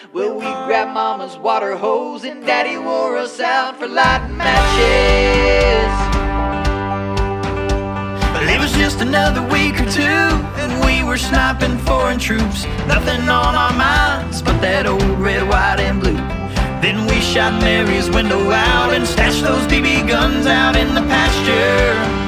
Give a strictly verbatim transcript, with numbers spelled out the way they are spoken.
Well, we grabbed Mama's water hose and Daddy wore us out for lighting matches. But it was just another week or two, and we were sniping foreign troops. Nothing on our minds but that old red, white, and blue. Then we shot Mary's window out and stashed those B B guns out in the pasture.